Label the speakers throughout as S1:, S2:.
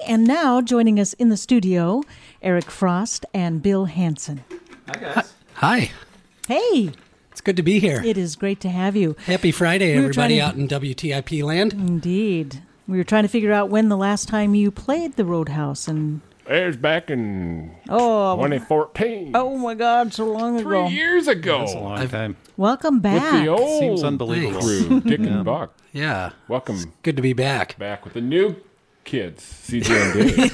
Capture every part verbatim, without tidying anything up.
S1: And now joining us in the studio, Eric Frost and Bill Hansen.
S2: Hi, guys.
S3: Hi.
S1: Hey.
S3: It's good to be here.
S1: It is great to have you.
S3: Happy Friday,
S1: we
S3: everybody
S1: to...
S3: out in W T I P land.
S1: Indeed. We were trying to figure out when the last time you played the Roadhouse. And
S4: it was back in
S1: oh,
S4: twenty fourteen.
S1: Oh, my God, so long
S4: Three
S1: ago.
S4: Three years ago.
S2: That's a long
S3: I've...
S2: time.
S1: Welcome back.
S4: With the old
S2: Seems unbelievable.
S4: crew, Dick
S2: yeah.
S4: and Buck.
S3: Yeah.
S4: Welcome.
S3: It's good to be back.
S4: Back with the new kids, C J and Dave.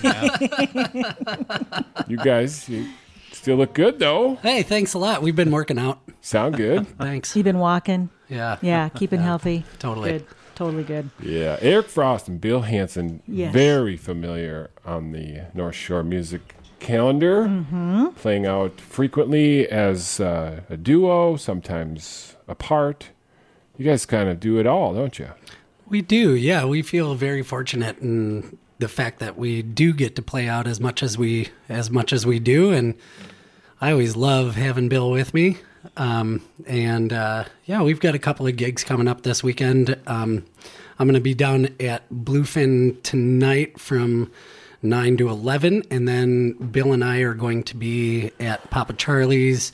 S4: You guys, you still look good, though.
S3: Hey, thanks a lot. We've been working out.
S4: Sound good.
S3: Thanks.
S1: You've been walking?
S3: Yeah.
S1: Yeah, keeping
S3: yeah.
S1: healthy.
S3: Totally.
S1: Good. Totally good.
S4: Yeah. Eric Frost and Bill Hansen,
S1: yes.
S4: very familiar on the North Shore music calendar,
S1: mm-hmm.
S4: playing out frequently as uh, a duo, sometimes apart. You guys kind of do it all, don't you?
S3: We do, yeah. We feel very fortunate in the fact that we do get to play out as much as we as much as we do, and I always love having Bill with me. Um, and uh, yeah, we've got a couple of gigs coming up this weekend. Um, I'm going to be down at Bluefin tonight from nine to eleven, and then Bill and I are going to be at Papa Charlie's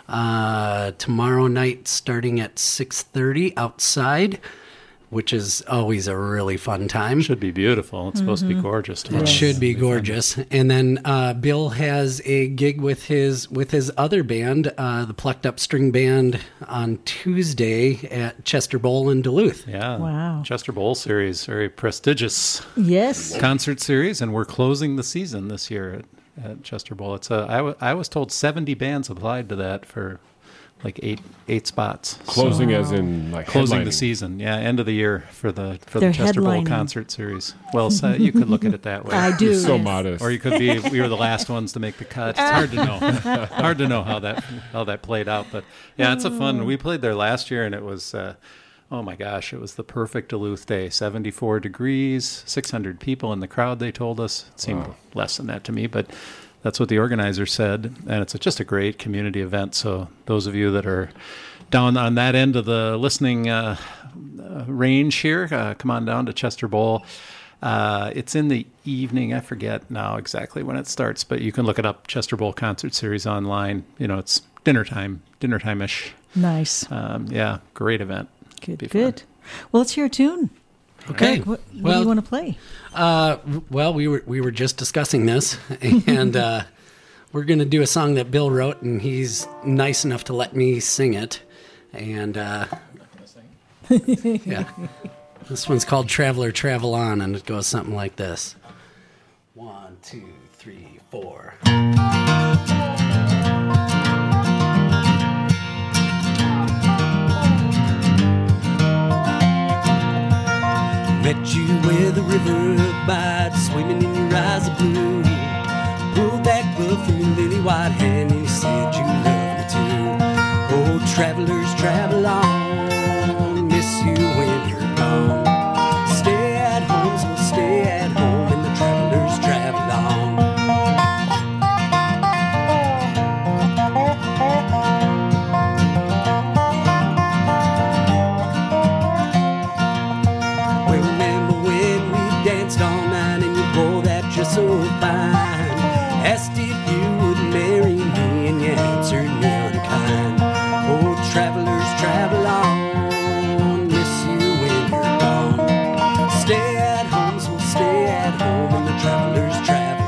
S3: uh, tomorrow night starting at six thirty outside, which is always a really fun time.
S2: Should be beautiful. It's mm-hmm. supposed to be gorgeous tomorrow.
S3: It should be gorgeous. And then uh, Bill has a gig with his with his other band, uh, the Plucked Up String Band, on Tuesday at Chester Bowl in Duluth.
S2: Yeah.
S1: Wow.
S2: Chester Bowl series, very prestigious
S1: yes.
S2: concert series, and we're closing the season this year at, at Chester Bowl. It's a, I, w- I was told seventy bands applied to that for like eight eight spots.
S4: Closing
S2: so,
S4: as in like
S2: closing
S4: headlining.
S2: the season. Yeah, end of the year for the for
S1: They're
S2: the Chester Bowl
S1: headlining.
S2: concert series. Well, so you could look at it that way.
S1: I do.
S4: You're so
S1: yes.
S4: modest.
S2: Or you could be we were the last ones to make the cut. It's hard to know. hard to know how that how that played out, but yeah, it's a fun. We played there last year and it was uh, oh my gosh, it was the perfect Duluth day. seventy-four degrees, six hundred people in the crowd, they told us. It seemed
S4: Wow.
S2: less than that to me, but that's what the organizer said, and it's just a great community event. So those of you that are down on that end of the listening uh, uh, range here, uh, come on down to Chester Bowl. Uh, it's in the evening. I forget now exactly when it starts, but you can look it up, Chester Bowl Concert Series online. You know, it's dinner time, dinner time-ish.
S1: Nice.
S2: Um, yeah, great event.
S1: Good,
S2: Be fun.
S1: good. Well, let's hear a tune.
S3: Okay.
S1: Eric, what, what
S3: well,
S1: do you want to play?
S3: Uh, well, we were we were just discussing this, and uh, we're going to do a song that Bill wrote, and he's nice enough to let me sing it. And uh, yeah, this one's called "Traveler Travel On," and it goes something like this: one, two, three, four.
S5: Met you where the river abides, swimming in your eyes of blue. Pulled that glove from your lily white hand and you said you loved me too. Oh, travelers travel on, miss you when you're gone. Stay at home, so stay at home, and the travelers travel on. So fine, asked if you would marry me, and you answered me unkind. Oh, travelers travel on, miss you when you're gone. Stay at home, so stay at home, and the travelers travel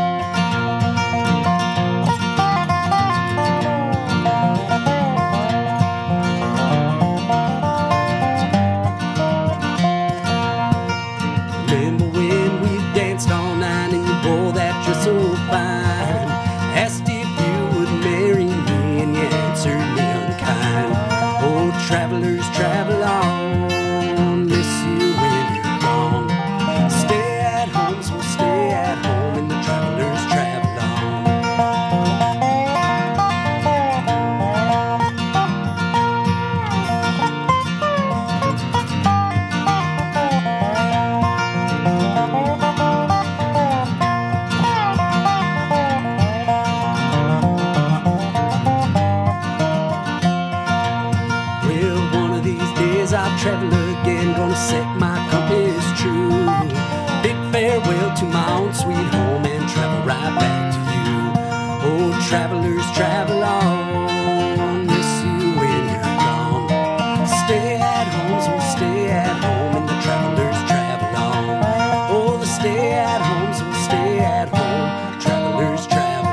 S5: on. travel again, gonna set my compass true. Big farewell to my own sweet home and travel right back to you. Oh, travelers, travel on, miss you when you're gone. Stay at home, so stay at home, and the travelers travel on. Oh, the stay at home, so stay at home, travelers travel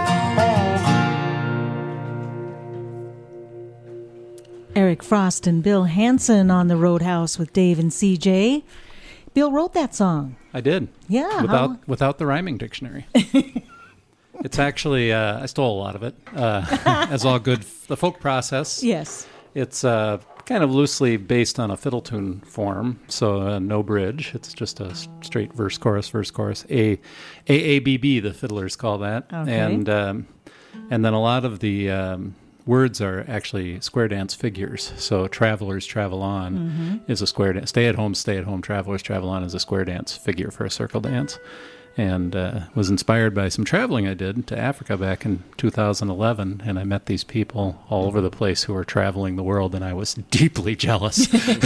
S5: on.
S1: Eric Frost and Bill Hansen on the Roadhouse with Dave and C J. Bill wrote that song.
S2: I did.
S1: Yeah.
S2: Without
S1: how-
S2: without the rhyming dictionary. It's actually uh, I stole a lot of it, uh, as all good f- the folk process.
S1: Yes.
S2: It's uh, kind of loosely based on a fiddle tune form, so uh, no bridge. It's just a s- straight verse, chorus, verse, chorus. A, A, A, B, B. The fiddlers call that,
S1: Okay.
S2: and um, and then a lot of the um, words are actually square dance figures. So travelers travel on
S1: Mm-hmm.
S2: is a square dance. Stay at home, stay at home. Travelers travel on is a square dance figure for a circle dance. And uh, was inspired by some traveling I did to Africa back in two thousand eleven, and I met these people all over the place who were traveling the world, and I was deeply jealous.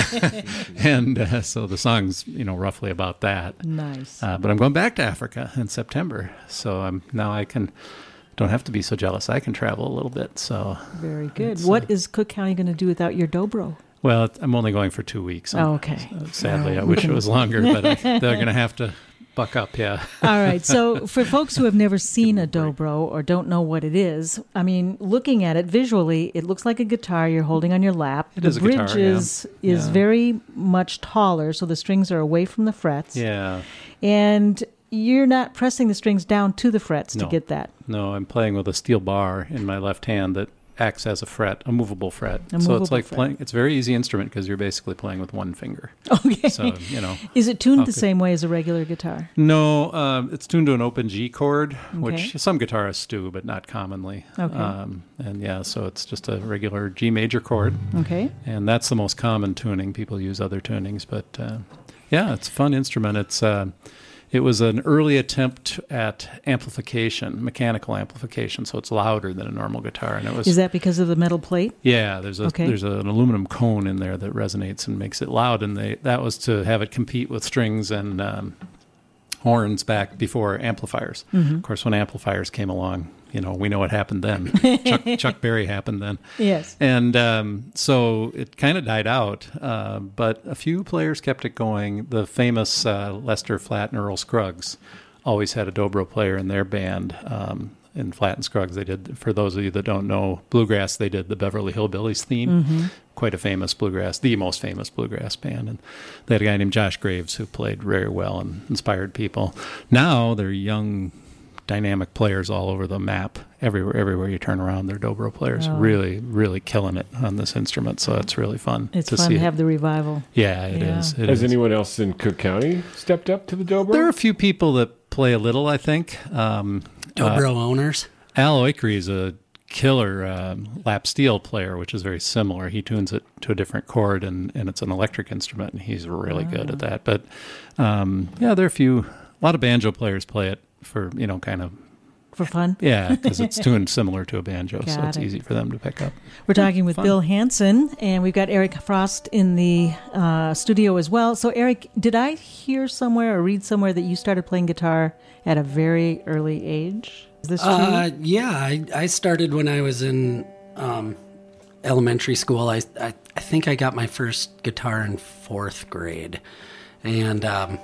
S2: and uh, so the song's, you know, roughly about that.
S1: Nice.
S2: Uh, but I'm going back to Africa in September, so I'm now I can don't have to be so jealous. I can travel a little bit. So
S1: Very good.
S2: it's,
S1: What
S2: uh,
S1: is Cook County going to do without your dobro?
S2: well, it- I'm only going for two weeks.
S1: Oh, okay.
S2: Uh, Sadly, I wish it was longer, but I, they're going to have to buck up. Yeah.
S1: All right. So, for folks who have never seen a dobro or don't know what it is, I mean, looking at it visually, it looks like a guitar you're holding on your lap.
S2: It
S1: the
S2: is a
S1: bridge
S2: guitar, yeah.
S1: is is
S2: Yeah.
S1: very much taller, so the strings are away from the frets.
S2: Yeah.
S1: And you're not pressing the strings down to the frets to
S2: No.
S1: get that.
S2: No, I'm playing with a steel bar in my left hand that acts as a fret, a movable fret.
S1: A
S2: so
S1: movable
S2: it's like
S1: fret.
S2: playing. It's a very easy instrument because you're basically playing with one finger.
S1: Okay.
S2: So you know.
S1: Is it tuned
S2: Okay.
S1: the same way as a regular guitar?
S2: No, um, it's tuned to an open G chord,
S1: Okay.
S2: which some guitarists do, but not commonly.
S1: Okay.
S2: Um, and yeah, so it's just a regular G major chord,
S1: Okay.
S2: and that's the most common tuning. People use other tunings, but uh, yeah, it's a fun instrument. It's uh, it was an early attempt at amplification, mechanical amplification, so it's louder than a normal guitar. And it was
S1: Is that because of the metal plate?
S2: yeah, there's a
S1: Okay.
S2: there's a, an aluminum cone in there that resonates and makes it loud, and they that was to have it compete with strings and um, horns back before amplifiers.
S1: Mm-hmm.
S2: Of course, when amplifiers came along, you know, we know what happened then. Chuck, Chuck Berry happened then.
S1: Yes.
S2: And um, so it kind of died out, uh, but a few players kept it going. The famous uh, Lester Flatt and Earl Scruggs always had a dobro player in their band. Um, in Flatt and Scruggs, they did, for those of you that don't know, bluegrass, they did the Beverly Hillbillies theme.
S1: Mm-hmm.
S2: Quite a famous bluegrass, the most famous bluegrass band. And they had a guy named Josh Graves who played very well and inspired people. Now they're young, dynamic players all over the map. Everywhere, everywhere you turn around, they're dobro players.
S1: Oh.
S2: Really, really killing it on this instrument. So it's really fun
S1: It's
S2: to
S1: fun
S2: see.
S1: to
S2: it.
S1: have the revival.
S2: Yeah, it
S1: Yeah.
S2: is. It
S4: Has
S2: is.
S4: anyone else in Cook County stepped up to the dobro?
S2: There are a few people that play a little, I think. Um,
S3: Dobro owners.
S2: Al Oikri is a killer um, lap steel player, which is very similar. He tunes it to a different chord, and, and it's an electric instrument, and he's really good at that. But um, yeah, there are a few, a lot of banjo players play it for, you know, kind of,
S1: For fun.
S2: yeah, because it's tuned similar to a banjo, so
S1: Got
S2: it's
S1: it.
S2: easy for them to pick up.
S1: We're talking with
S2: Fun.
S1: Bill Hansen, and we've got Eric Frost in the uh, studio as well. So, Eric, did I hear somewhere or read somewhere that you started playing guitar at a very early age? Is this true?
S3: Uh, yeah, I, I started when I was in um, elementary school. I, I I think I got my first guitar in fourth grade, and um,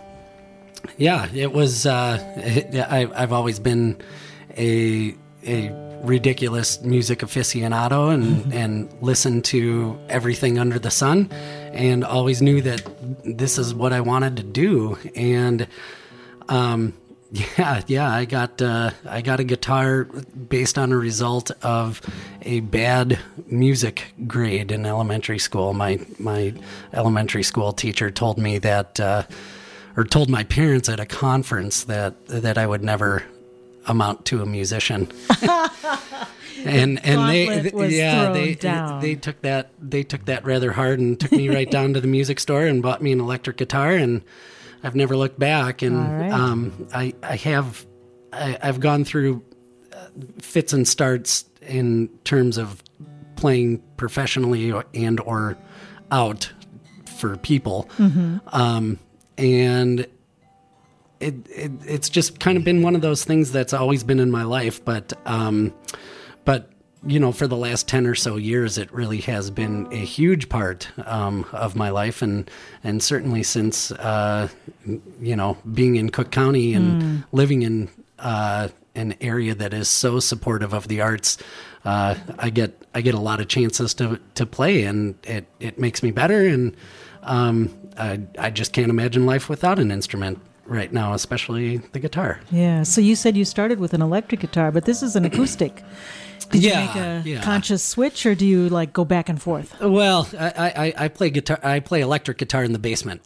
S3: yeah, it was. Uh, it, I, I've always been a a ridiculous music aficionado and and listened to everything under the sun, and always knew that this is what I wanted to do, and. Um, Yeah, yeah, I got uh, I got a guitar based on a result of a bad music grade in elementary school. My my elementary school teacher told me that, uh, or told my parents at a conference that that I would never amount to a musician. and and they,
S1: Gauntlet was
S3: yeah
S1: thrown
S3: they
S1: down.
S3: they took that they took that rather hard and took me right down to the music store and bought me an electric guitar, and I've never looked back. And
S1: All right.
S3: um, I I have I, I've gone through uh, fits and starts in terms of playing professionally or, and or out for people.
S1: Mm-hmm.
S3: Um, and it, it it's just kind of been one of those things that's always been in my life. But um, but you know, for the last ten or so years, it really has been a huge part um, of my life, and and certainly since uh, you know, being in Cook County and mm. living in uh, an area that is so supportive of the arts, uh, I get I get a lot of chances to to play, and it it makes me better, and um, I I just can't imagine life without an instrument right now, especially the guitar.
S1: Yeah. So you said you started with an electric guitar, but this is an acoustic. Did
S3: yeah,
S1: you make a
S3: yeah.
S1: conscious switch, or do you like go back and forth?
S3: Well, I, I, I play guitar. I play electric guitar in the basement,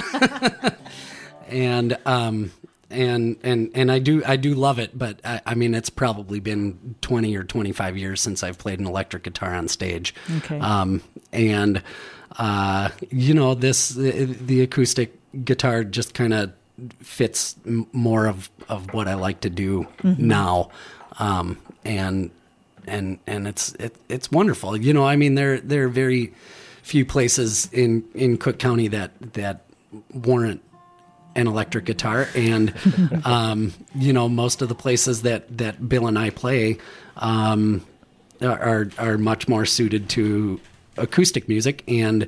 S3: and um and and and I do I do love it. But I, I mean, it's probably been twenty or twenty-five years since I've played an electric guitar on stage.
S1: Okay.
S3: Um and uh you know, this the, the acoustic guitar just kind of fits m- more of of what I like to do mm-hmm. now, um and. And and it's it, it's wonderful. You know, I mean, there there are very few places in, in Cook County that that warrant an electric guitar, and um, you know, most of the places that, that Bill and I play um, are are much more suited to acoustic music, and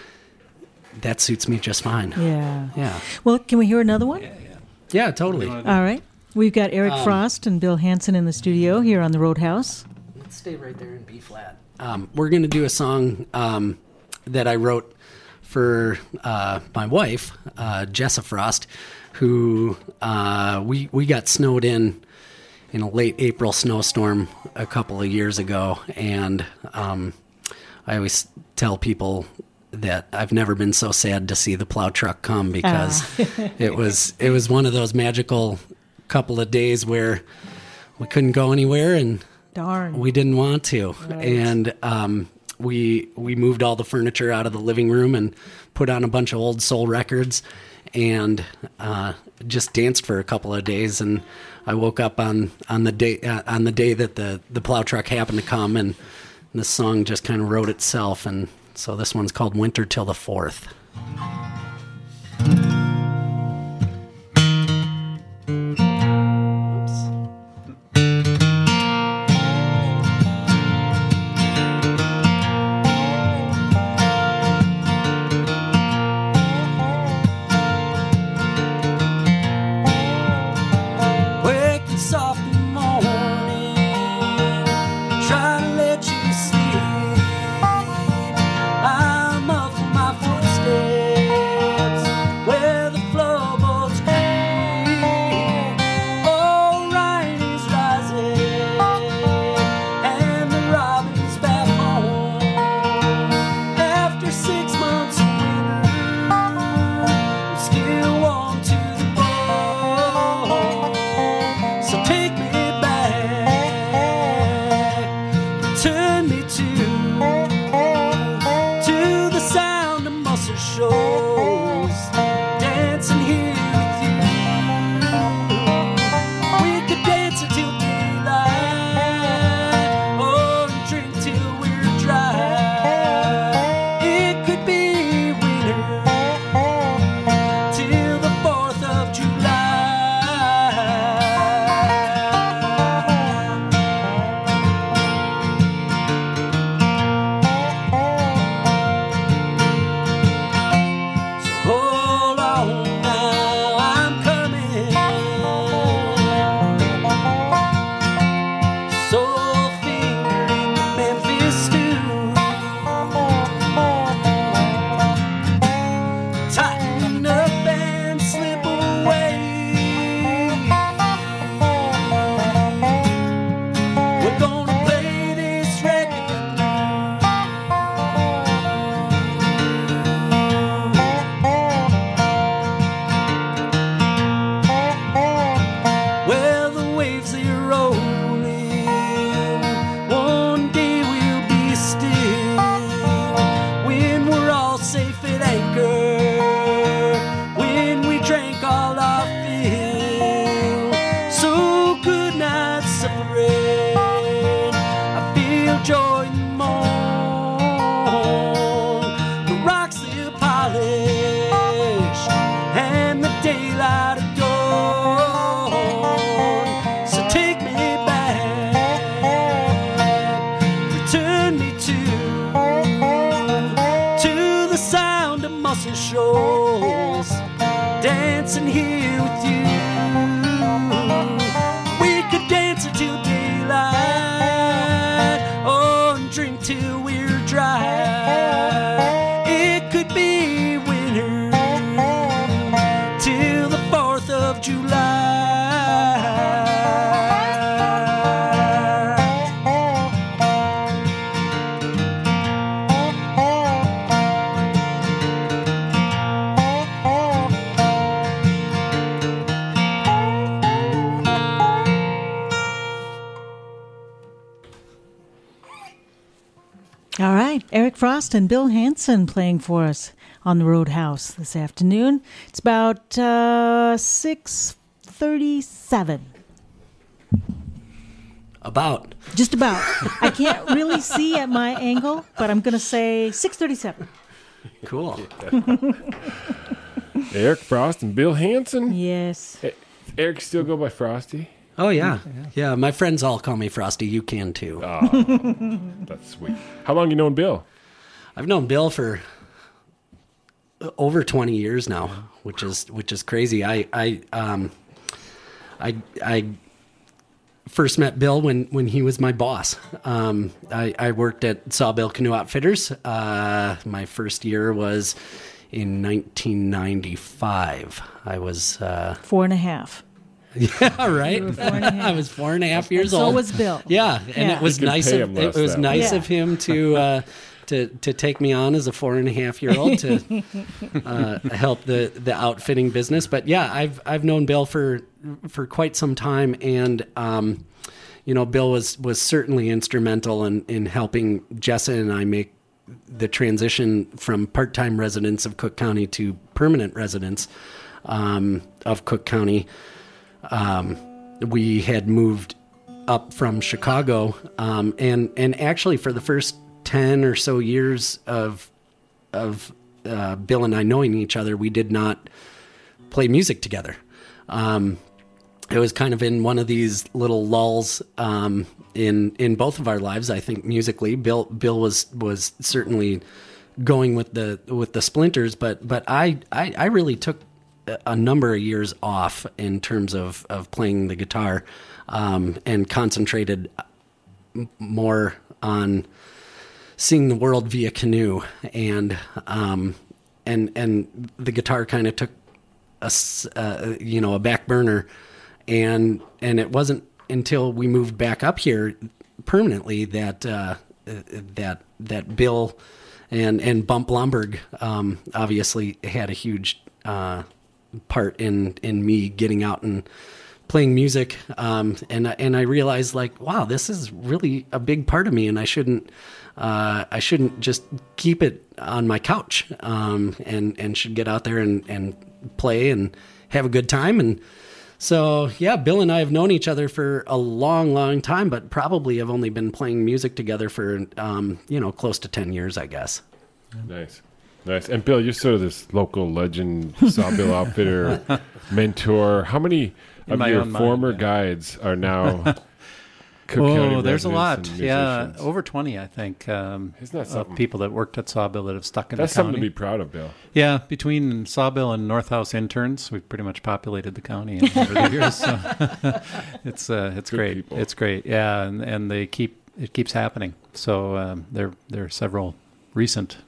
S3: that suits me just fine.
S1: Yeah.
S3: Yeah.
S1: Well, can we hear another one?
S3: Yeah, yeah. Yeah, totally.
S1: All right. We've got Eric um, Frost and Bill Hansen in the studio here on the Roadhouse.
S3: Stay right there in B flat. Um, we're going to do a song um, that I wrote for uh, my wife, uh, Jessa Frost, who uh, we we got snowed in in a late April snowstorm a couple of years ago, and um, I always tell people that I've never been so sad to see the plow truck come, because uh. it was it was one of those magical couple of days where we couldn't go anywhere, and
S1: Darn.
S3: we didn't want to.
S1: Right.
S3: And um, we we moved all the furniture out of the living room and put on a bunch of old soul records, and uh, just danced for a couple of days. And I woke up on on the day uh, on the day that the the plow truck happened to come, and this song just kind of wrote itself. And so this one's called Winter Till the Fourth.
S5: I'm up for my first day. shoals, dancing here with you. We could dance until daylight, oh, and drink till we're dry. It could be winter till the fourth of July.
S1: All right, Eric Frost and Bill Hansen playing for us on the Roadhouse this afternoon. It's about uh, six thirty-seven.
S5: About.
S1: Just about. I can't really see at my angle, but I'm going to say six thirty-seven.
S5: Cool.
S4: Eric Frost and Bill Hansen.
S1: Yes.
S4: Hey, Eric still go by Frosty?
S5: Oh, yeah. Yeah, my friends all call me Frosty. You can, too.
S4: Oh, that's sweet. How long you known Bill?
S5: I've known Bill for over twenty years now, which is which is crazy. I I um I I first met Bill when, when he was my boss. Um, I, I worked at Sawbill Canoe Outfitters. Uh, my first year was in nineteen ninety-five. I was uh,
S1: Four and a half.
S5: yeah, right.
S1: four and a half.
S5: I was four and a half years
S1: And so
S5: old.
S1: was Bill.
S5: Yeah, and
S1: Yeah.
S5: it was
S4: You could
S5: nice
S4: pay
S5: of
S4: him
S5: it
S4: less
S5: was
S4: that
S5: nice
S1: way.
S5: of him to uh, to to take me on as a four and a half year old to uh, help the the outfitting business. But yeah, I've I've known Bill for for quite some time, and um, you know, Bill was was certainly instrumental in in helping Jessa and I make the transition from part time residents of Cook County to permanent residents um, of Cook County. Um, we had moved up from Chicago, um, and and actually for the first ten or so years of of uh, Bill and I knowing each other, we did not play music together. Um, it was kind of in one of these little lulls um, in in both of our lives. I think musically, Bill Bill was was certainly going with the with the Splinters, but but I I, I really took a number of years off in terms of, of playing the guitar, um, and concentrated more on seeing the world via canoe. And, um, and, and the guitar kind of took a, s- uh, you know, a back burner. And, and it wasn't until we moved back up here permanently that, uh, that, that Bill and, and Bump Lomberg, um, obviously had a huge, uh, part in in me getting out and playing music, um and and I realized, like, wow, this is really a big part of me, and I shouldn't uh I shouldn't just keep it on my couch, um and and should get out there and and play and have a good time. And so yeah, Bill and I have known each other for a long long time, but probably have only been playing music together for um you know close to ten years, I guess.
S4: Nice. Nice. And Bill, you're sort of this local legend, Sawbill Outfitter mentor. How many
S2: In
S4: of
S2: my
S4: your
S2: own mind,
S4: former
S2: yeah.
S4: guides are now Cook County
S2: Oh, there's a lot.
S4: residents and
S2: Yeah,
S4: musicians?
S2: over twenty, I think, um,
S4: Isn't that
S2: of
S4: something?
S2: people that worked at Sawbill that have stuck in
S4: That's
S2: the county.
S4: something to be proud of, Bill.
S2: Yeah, between Sawbill and Northhouse interns, we've pretty much populated the county over the years. So it's uh, it's
S4: Good
S2: great.
S4: people.
S2: It's great. Yeah, and, and they keep it keeps happening. So um, there there are several recent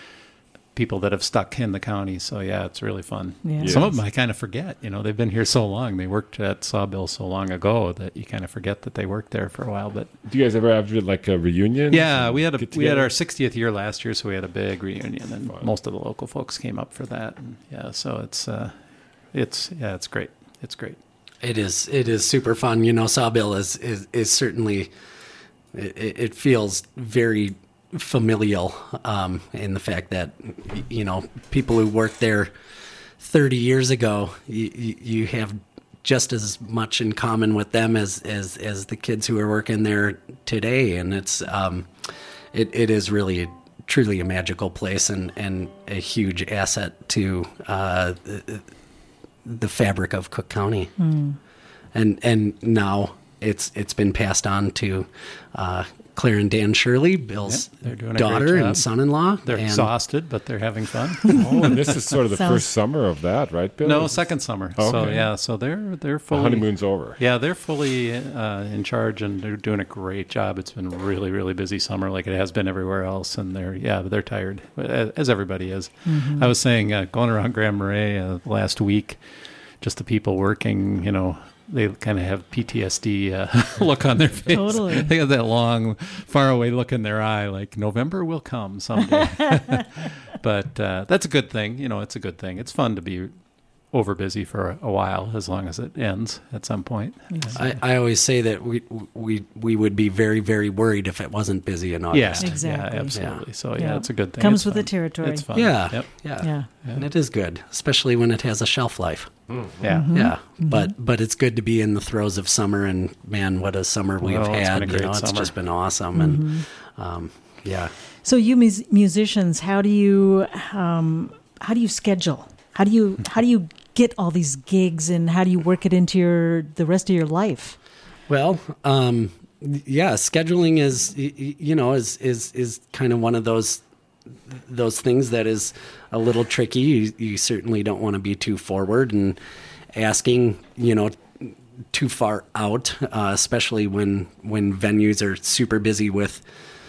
S2: people that have stuck in the county. So yeah, it's really fun.
S1: Yeah.
S2: Some of
S4: Yes.
S2: them I kind of forget. You know, they've been here so long. They worked at Sawbill so long ago that you kind of forget that they worked there for a while. But
S4: Do you guys ever have like a reunion?
S2: yeah, we had a
S4: Get
S2: we had
S4: together?
S2: our sixtieth year last year, so we had a big reunion, and
S4: Fun.
S2: most of the local folks came up for that. And yeah, so it's uh, it's yeah, it's great. It's great.
S5: It is. It is super fun. You know, Sawbill is is, is certainly. It, it feels very familial, um, in the fact that y- you know people who worked there thirty years ago, you, you have just as much in common with them as as as the kids who are working there today, and it's um, it it is really truly a magical place and and a huge asset to uh, the, the fabric of Cook County. And and now it's it's been passed on to uh,
S3: Claire and Dan Shirley, Bill's
S2: Yep, they're doing a
S3: daughter
S2: great job.
S3: and son-in-law.
S2: They're
S3: and,
S2: exhausted, but they're having fun.
S4: Oh, and this is sort of the
S1: Sounds-
S4: first summer of that, right, Bill?
S2: No, second summer. So
S4: Okay.
S2: yeah, so they're they're
S4: The
S2: fully
S4: honeymoon's over.
S2: Yeah, they're fully uh, in charge, and they're doing a great job. It's been really, really busy summer, like it has been everywhere else. And they're yeah, they're tired, as, as everybody is. I was saying, uh, going around Grand Marais uh, last week, just the people working, you know, they kind of have P T S D uh, look on their face.
S1: Totally.
S2: They have that long, faraway look in their eye, like November will come someday. But uh, that's a good thing. You know, it's a good thing. It's fun to be over busy for a, a while, as long as it ends at some point.
S3: I, I always say that we we we would be very, very worried if it wasn't busy in
S2: Yeah,
S3: August.
S1: Exactly.
S2: yeah, absolutely. So yeah,
S1: Yeah.
S2: it's a good thing.
S1: Comes
S2: It's
S1: with the
S2: fun.
S1: territory.
S2: It's fun.
S3: Yeah,
S2: Yep.
S3: yeah,
S1: Yeah.
S3: and it is good, especially when it has a shelf life.
S2: Yeah.
S3: Yeah, but but it's good to be in the throes of summer, and man, what a summer we've
S2: Well, it's
S3: had!
S2: been a
S3: You
S2: great
S3: know, it's
S2: summer.
S3: just been awesome, and um, yeah.
S1: So you mus- musicians, how do you um, how do you schedule? How do you how do you get all these gigs, and how do you work it into your the rest of your life?
S3: Well, um, yeah, scheduling is y- y- you know is is is kind of one of those those things that is a little tricky. You, you certainly don't want to be too forward and asking, you know, too far out, uh, especially when when venues are super busy with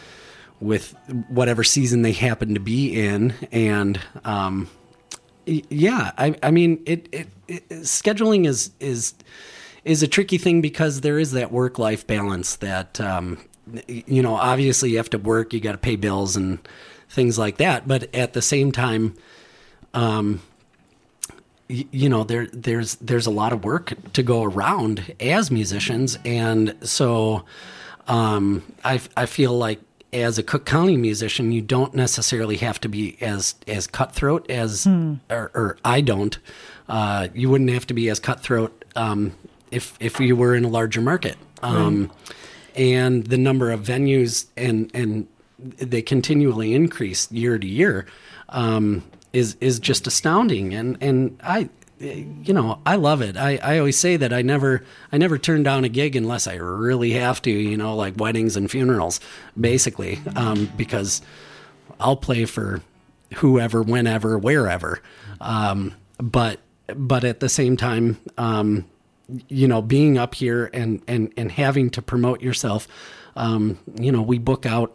S3: with whatever season they happen to be in, and um, y- yeah, I, I mean, it, it, it scheduling is is is a tricky thing because there is that work life balance that um, you know, obviously you have to work, you got to pay bills and things like that, but at the same time, um, y- you know, there there's there's a lot of work to go around as musicians, and so um, I I feel like as a Cook County musician, you don't necessarily have to be as as cutthroat as, or, or I don't. Uh, you wouldn't have to be as cutthroat um, if if you were in a larger market. Um, and the number of venues and and they continually increase year to year um, is is just astounding. And and I, you know, I love it. I, I always say that I never I never turn down a gig unless I really have to. You know, like weddings and funerals, basically, um, because I'll play for whoever, whenever, wherever. Um, but but at the same time, um, you know, being up here and, and, and having to promote yourself, um, you know, we book out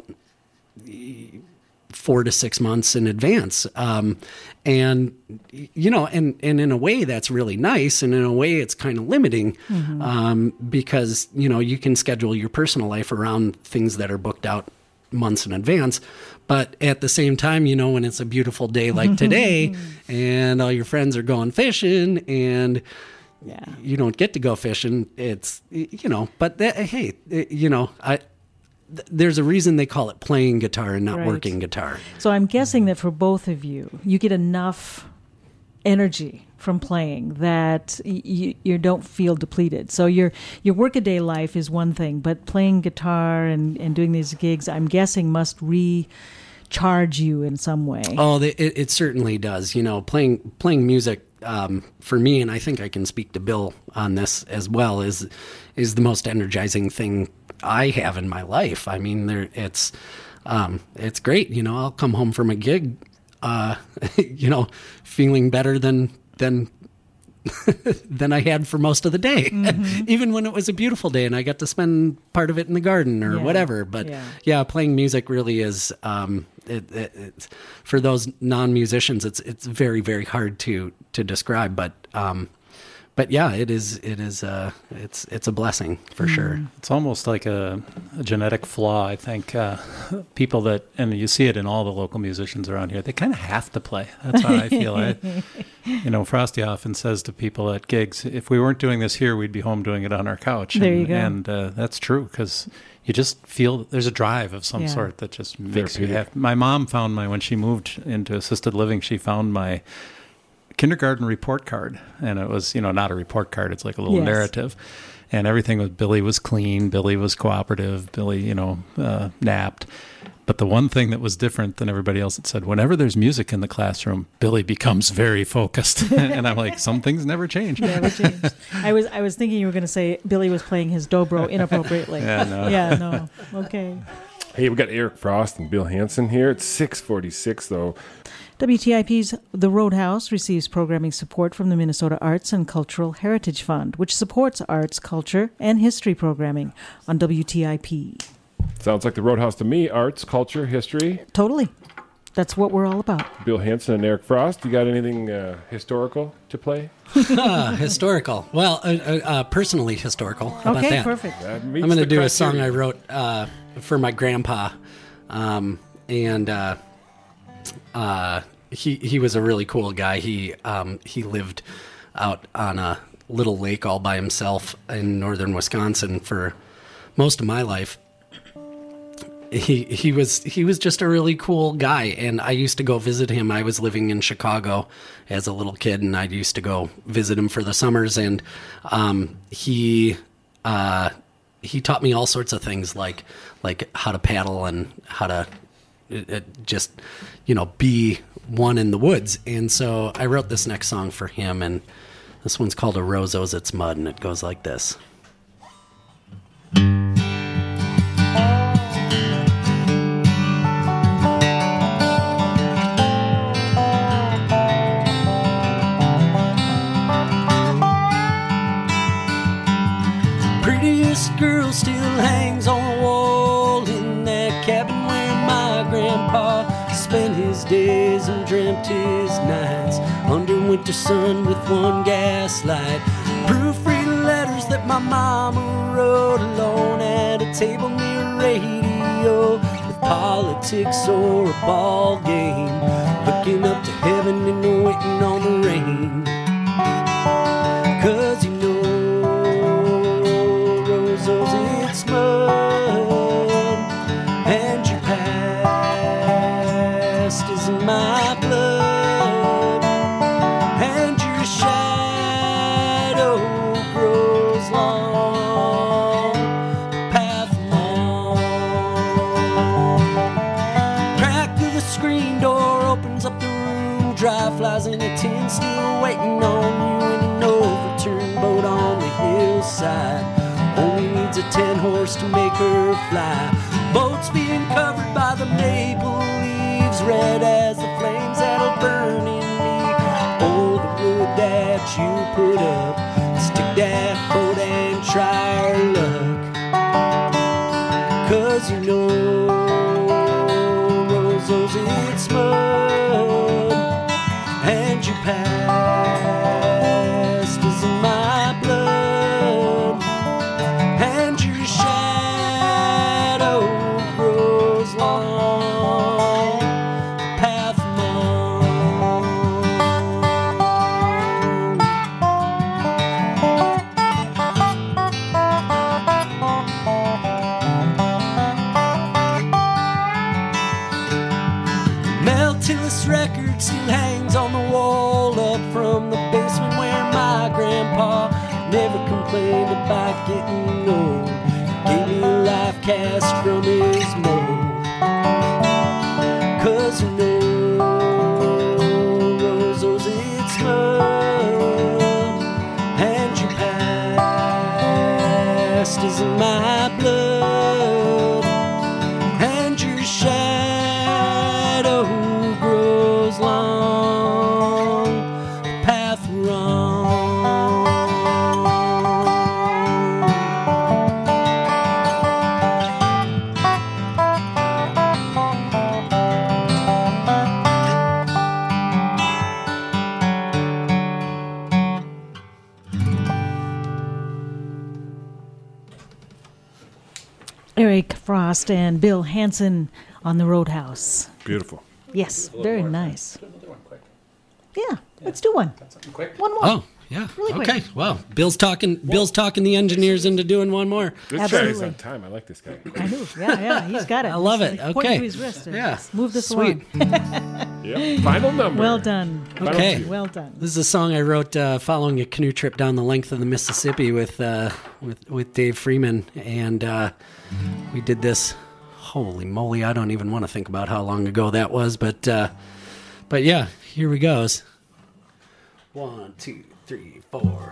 S3: four to six months in advance. Um, and, you know, and, and in a way that's really nice. And in a way it's kind of limiting, um, because, you know, you can schedule your personal life around things that are booked out months in advance. But at the same time, you know, when it's a beautiful day like today and all your friends are going fishing and
S1: Yeah.
S3: you don't get to go fishing, it's, you know, but that, hey, you know, I, th- there's a reason they call it playing guitar and not
S1: Right.
S3: working guitar.
S1: So I'm guessing that for both of you, you get enough energy from playing that y- you, you don't feel depleted. So your your workaday life is one thing, but playing guitar and, and doing these gigs, I'm guessing, must recharge you in some way.
S3: Oh, it, it certainly does. You know, playing playing music um, for me, and I think I can speak to Bill on this as well, is is the most energizing thing I have in my life. I mean, there it's um, it's great. You know, I'll come home from a gig, uh, you know, feeling better than than than I had for most of the day, even when it was a beautiful day and I got to spend part of it in the garden or
S1: Yeah.
S3: whatever. But
S1: Yeah.
S3: yeah, playing music really is, um, it, it, it's, for those non-musicians, it's, it's very, very hard to, to describe, but, um, but yeah, it is, it is, uh, it's, it's a blessing for sure.
S2: It's almost like a, a genetic flaw. I think uh, people that, and you see it in all the local musicians around here, they kind of have to play. That's how I feel. I, you know, Frosty often says to people at gigs, if we weren't doing this here, we'd be home doing it on our couch.
S1: There
S2: and,
S1: you go.
S2: And uh, that's true, because you just feel there's a drive of some
S1: Yeah.
S2: sort that just makes you
S4: Therapeutic.
S2: happy. My mom found my, when she moved into assisted living, she found my kindergarten report card, and it was, you know, not a report card, it's like a little
S1: Yes.
S2: narrative, and everything was Billy was clean, Billy was cooperative, Billy, you know, uh, napped, But the one thing that was different than everybody else, it said, whenever there's music in the classroom, Billy becomes very focused. And I'm like, some things never change.
S1: Never changed. I was I was thinking you were going to say Billy was playing his dobro inappropriately.
S2: Yeah, no.
S1: Yeah, no. Okay.
S4: Hey, we got Eric Frost and Bill Hansen here. It's six forty-six, though.
S1: W T I P's The Roadhouse receives programming support from the Minnesota Arts and Cultural Heritage Fund, which supports arts, culture, and history programming on W T I P.
S4: Sounds like the Roadhouse to me. Arts, culture, history.
S1: Totally. That's what we're all about.
S4: Bill Hansen and Eric Frost. You got anything uh, historical to play?
S3: uh, historical. Well, uh, uh, uh, personally historical. How about
S1: Okay,
S3: that?
S1: perfect.
S4: That
S3: I'm
S4: meets
S3: going to
S4: the
S3: do a
S4: criteria.
S3: song I wrote uh, for my grandpa, um, and uh, uh, he he was a really cool guy. He um, he lived out on a little lake all by himself in northern Wisconsin for most of my life. He he was he was just a really cool guy, and I used to go visit him. I was living in Chicago as a little kid, and I used to go visit him for the summers. And um, he uh, he taught me all sorts of things, like like how to paddle and how to uh, just you know be one in the woods. And so I wrote this next song for him, and this one's called "A Rose Owes Its Mud," and it goes like this. Prettiest girl still hangs on the wall in that cabin where my grandpa spent his days and dreamt his nights under winter sun with one gaslight. Proofread letters that my mama wrote alone at a table near a radio with politics or a ball game, looking up to heaven and waiting on the rain. Cause you know its mud, and your past is in my blood, and your shadow grows long, path long. Crack of the screen door opens up the room, dry flies in a tin still waiting on you in an overturned boat on the hillside. Only needs a ten horse to make her fly. Boat's being covered by the maple leaves, red as the flames that'll burn in me. Oh, the wood that you put up, stick that boat and try our luck. Cause you know Rose owes its mud, and your past is in my blood, and your shadow grows long, path long. Meltiless record still hangs on the wall up from the basement where my grandpa never complained about getting old. Gave me a life cast from his mold. Cause you know Rose owes its mud, and your past is in my blood, and your shadow grows long, path wrong.
S1: Eric Frost and Bill Hansen on the Roadhouse.
S4: Beautiful.
S1: Yes, very nice. Yeah, let's do one. One more.
S3: Oh, yeah.
S1: Really quick.
S3: Okay. Well, Bill's talking. Bill's talking the engineers into doing one more.
S4: This guy is
S1: Absolutely.
S4: on time. I like this guy.
S1: I know. Yeah, yeah, he's got it.
S3: I love
S1: He's
S3: it.
S1: like pointing
S3: Okay.
S1: to his wrist.
S3: Yeah.
S1: Let's move this
S3: Sweet.
S1: along.
S4: Yep. Final number.
S1: Well done.
S3: Okay.
S1: Well done.
S3: This is a song I wrote uh, following a canoe trip down the length of the Mississippi with uh, with with Dave Freeman, and uh, we did this holy moly, I don't even want to think about how long ago that was. But, uh, but yeah, here we goes. One, two, three, four.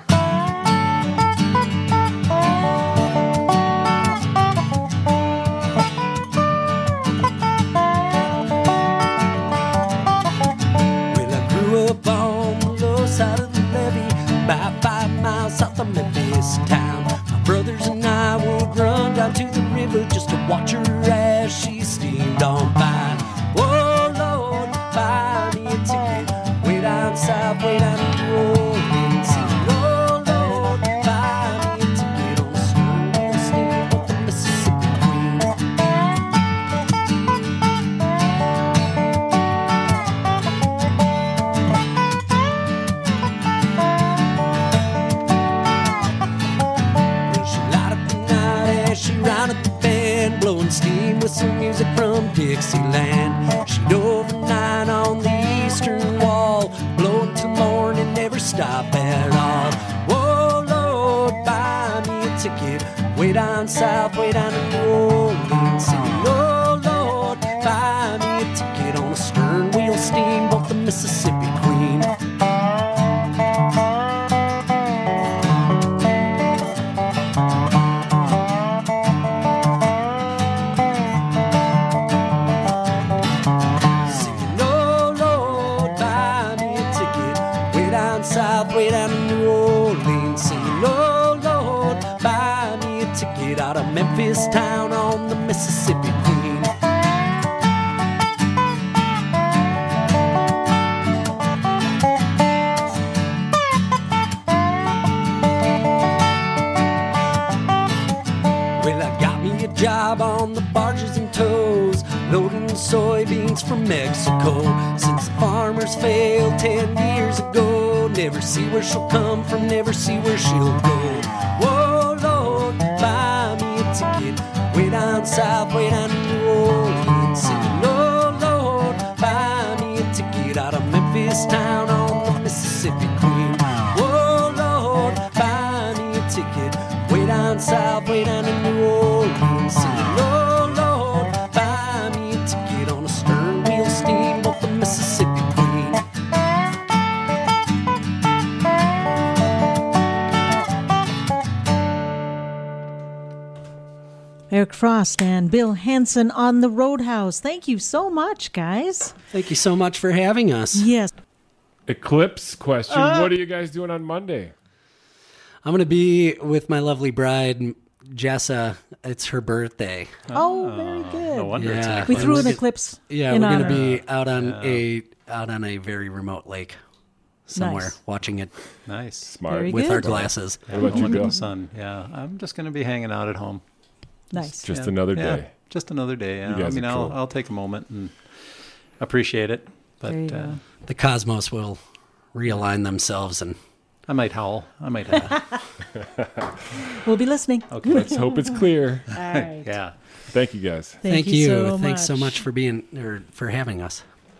S5: Up on the low side of the levee, about five miles south of Memphis town. My brothers and I would run down to the river just to watch her as she steamed on by. Oh Lord, buy me a ticket way down south, way down to New Orleans. Oh Lord, buy me a ticket on the stern wheel steamboat, the Mississippi Queen. She rounded the band, blowing steam with some music from Dixieland. She'd overnight on the eastern wall, blowing till morning, never stop at all. Whoa, Lord, buy me a ticket way down south, way down to New Orleans. Singing, oh, Lord, buy me a ticket on a stern wheel steamboat, the Mississippi Queen. Way down to New Orleans, singing, oh Lord, buy me a ticket out of Memphis town on the Mississippi Queen. Well, I got me a job on the barges and tows, loading soybeans from Mexico. Since the farmers failed ten years ago, never see where she'll come from, never see where she'll go. Whoa, Lord, buy me a ticket way down south, way down to New Orleans. Singing, oh, Lord, buy me a ticket out of Memphis town on the Mississippi Queen. Whoa, Lord, buy me a ticket way down south, way down to New Orleans. Singing, oh, Lord, buy me a ticket on a stern wheel steamboat, the Mississippi Queen.
S1: Eric Frost and Bill Hansen on the Roadhouse. Thank you so much, guys.
S3: Thank you so much for having us.
S1: Yes.
S4: Eclipse question.
S1: Uh,
S4: what are you guys doing on Monday?
S3: I'm going to be with my lovely bride, Jessa. It's her birthday.
S1: Oh, very good.
S2: No wonder it's
S3: Yeah.
S2: an
S1: We
S2: eclipse.
S1: threw an
S3: We're
S1: eclipse.
S3: Yeah,
S1: in
S3: we're going to
S1: honor.
S3: be out on
S2: Yeah.
S3: a out on a very remote lake somewhere,
S1: Nice.
S3: watching it
S2: Nice.
S4: Smart.
S1: Very
S3: with
S1: good.
S3: our glasses.
S4: What about you,
S2: Moment in
S4: Bill?
S2: the sun. Yeah, I'm just going to be hanging out at home.
S1: Nice.
S4: Just
S2: Yeah.
S4: another
S2: Yeah,
S4: day.
S2: just another day. Yeah.
S4: You guys
S2: I mean,
S4: are
S2: I'll
S4: cool.
S2: I'll take a moment and appreciate it. But
S1: There you
S2: uh,
S1: go.
S3: The cosmos will realign themselves, and
S2: I might howl. I might howl.
S1: We'll be listening.
S2: Okay.
S4: Let's hope it's clear.
S1: All right.
S2: Yeah.
S4: Thank you guys.
S1: Thank,
S3: thank you.
S1: so
S3: Thanks so
S1: much.
S3: much for being or for having us.